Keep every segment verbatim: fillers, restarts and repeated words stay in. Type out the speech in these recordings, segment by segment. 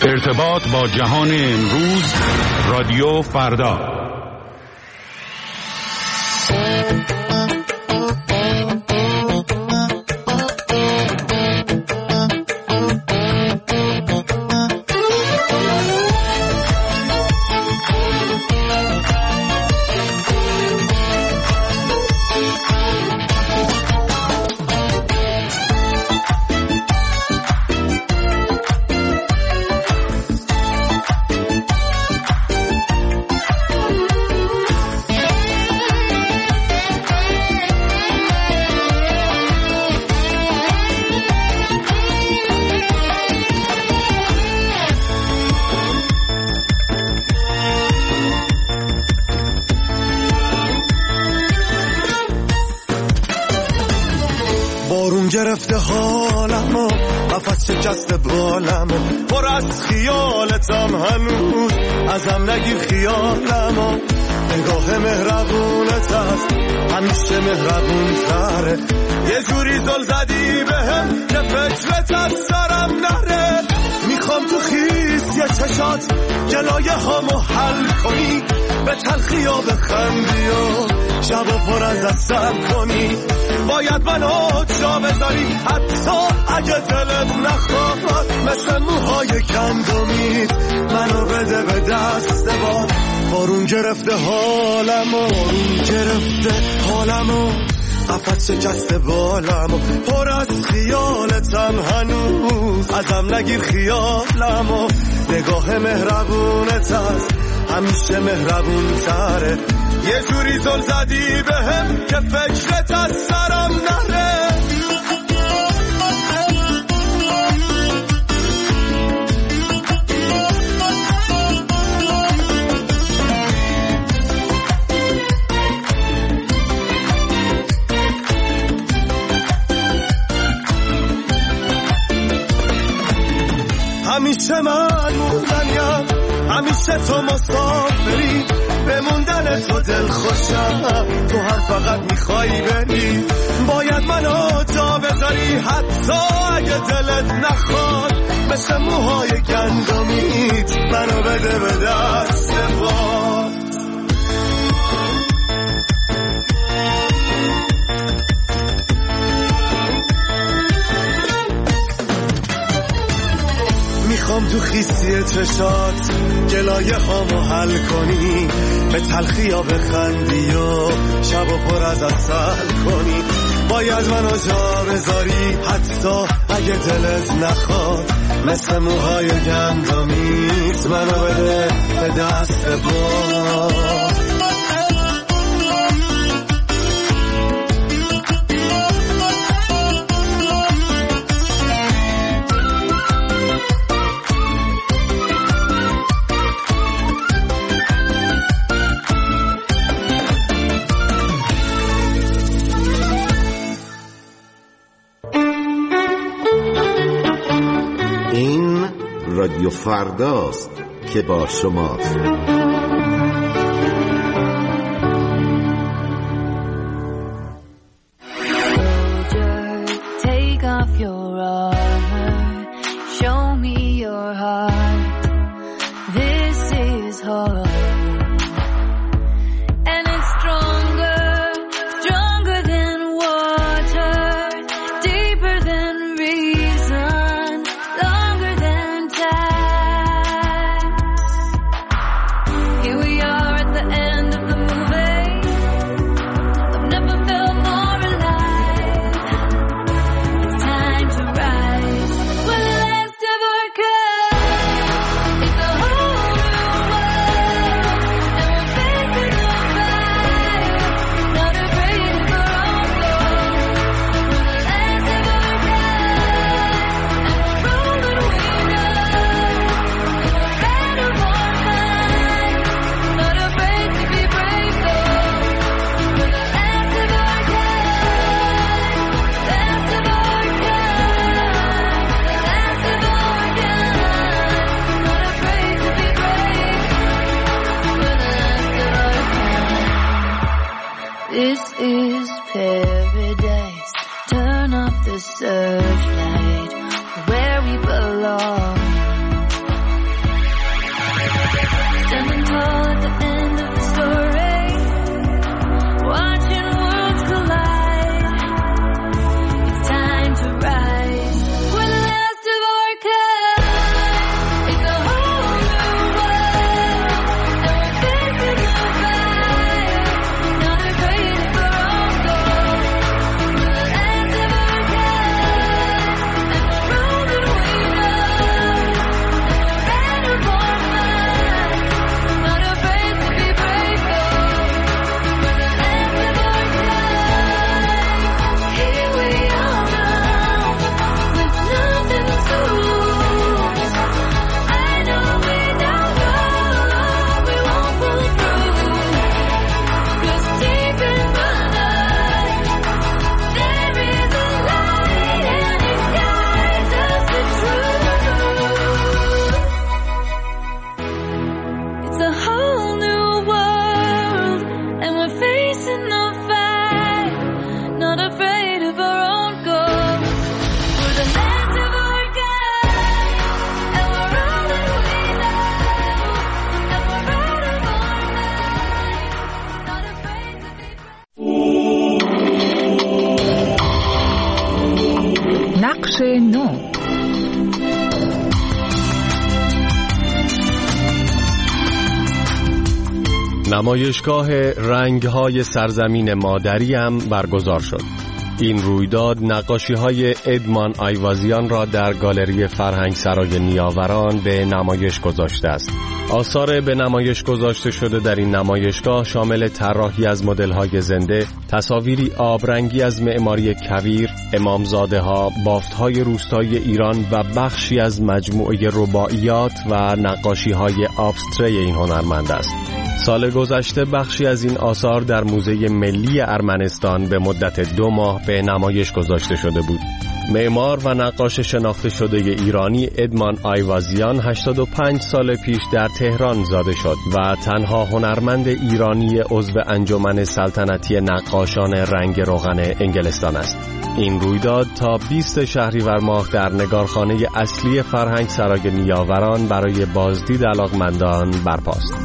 ارتباط با جهان امروز، رادیو فردا. گرفته حالمو قفس شکسته بالمو پر از خیالتم هنوز ازم نگیر خیالمو نگاه مهربونت هست همیشه مهربون تره یه جوری زل زدی بهم که فکرت از سرم نره میخوام تو خیس یه چشات جلایه هامو حل کنی به تلخی ها بخندی و شب و پر از دستم کنی باید منو جا بذاری حتی اگه دلت نخواد مثل موهای گندمید منو بده به دست باد بارون گرفته حالمو بارون گرفته حالمو قفس شکسته بالمو پر از خیالتم هنوز ازم نگیر خیالمو نگاه مهربونت هست همیشه مهربون تره یه جوری زل زدی بهم که فکرت از سرم نره همیشه من موندنیم همیشه تو مسافری به موندن تو دل خوشم تو هم فقط میخوایی بری باید منو جا بذاری حتی اگه دلت نخواد مثل موهای گندمیت منو بده به دست باد میخوام تو خیسی چشات گلایه هامو حل کنی به تلخی ها بخندی و شب و پر از عسل کنی باید منو جا بذاری حتی اگه دلت نخواد مثل موهای گندمیت منو بده به دست باد رادیو فرداست که با شماست. Take off your armor, show me your heart. This is hard. It's the whole نمایشگاه رنگ‌های سرزمین مادری هم برگزار شد. این رویداد نقاشی‌های ادمان آیوازیان را در گالری فرهنگ سرای نیاوران به نمایش گذاشته است. آثار به نمایش گذاشته شده در این نمایشگاه شامل طراحی از مدل‌های زنده، تصاویری آبرنگی از معماری کویر، امامزاده‌ها، بافت‌های روستایی ایران و بخشی از مجموعه رباعیات و نقاشی‌های ابستری این هنرمند است. سال گذشته بخشی از این آثار در موزه ملی ارمنستان به مدت دو ماه به نمایش گذاشته شده بود. معمار و نقاش شناخته شده ایرانی ادمان آیوازیان هشتاد و پنج سال پیش در تهران زاده شد و تنها هنرمند ایرانی عضو انجمن سلطنتی نقاشان رنگ روغن انگلستان است. این رویداد تا بیست شهریور ماه در نگارخانه اصلی فرهنگ سرای نیاوران برای بازدید علاقمندان برپاست.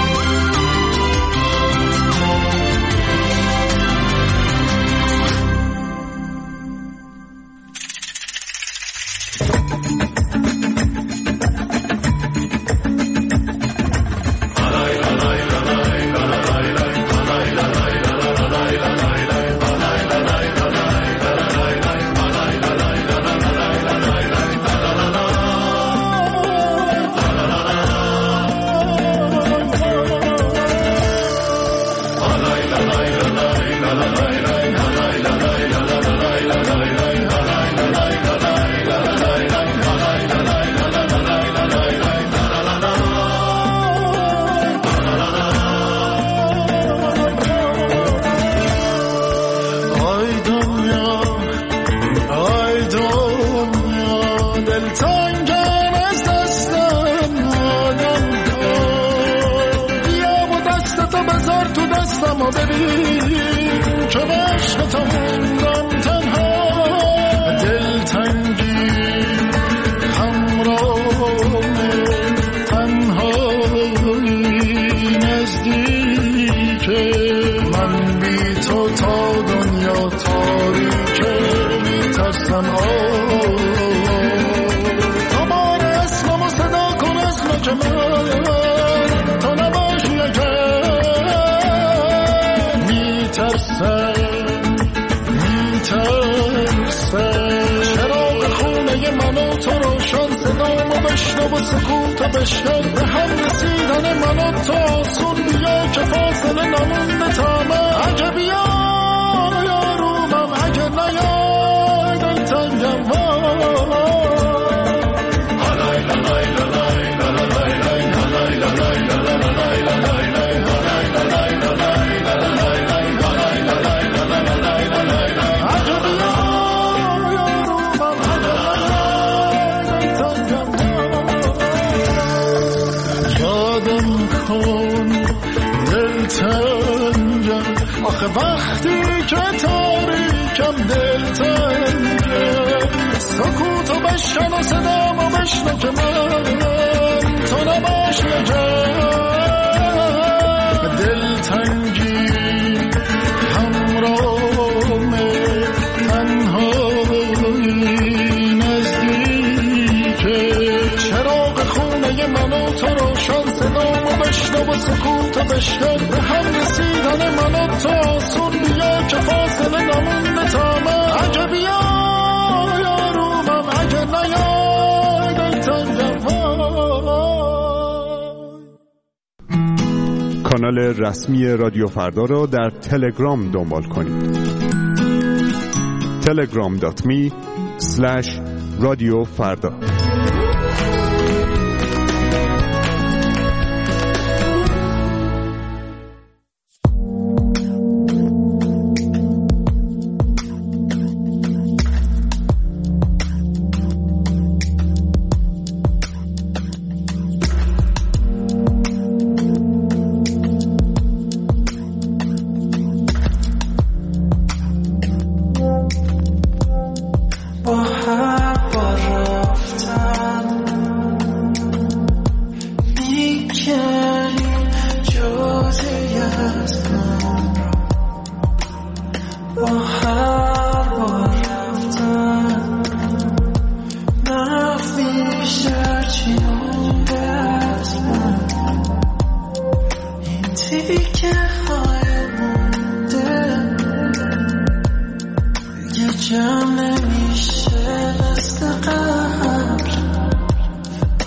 وقتی که تاریکم دلتنگه سکوتو بشکن و صدامو بشنو که من تو نباش نگه دلتنگی همراهمه تنهایی نزدیکه چراغ خونه من و تو روشن صدامو بشنو و سکوتو بشکن به هم رسیدن من و تو آسون بیا که فاصله نمونده تا من اگه بیا یارومم اگه نیای دلتنگم کانال رسمی رادیو فردا را در تلگرام دنبال کنید. تلگرام دات می اسلش رادیو فردا. با هر بار رفتن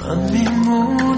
من میمونم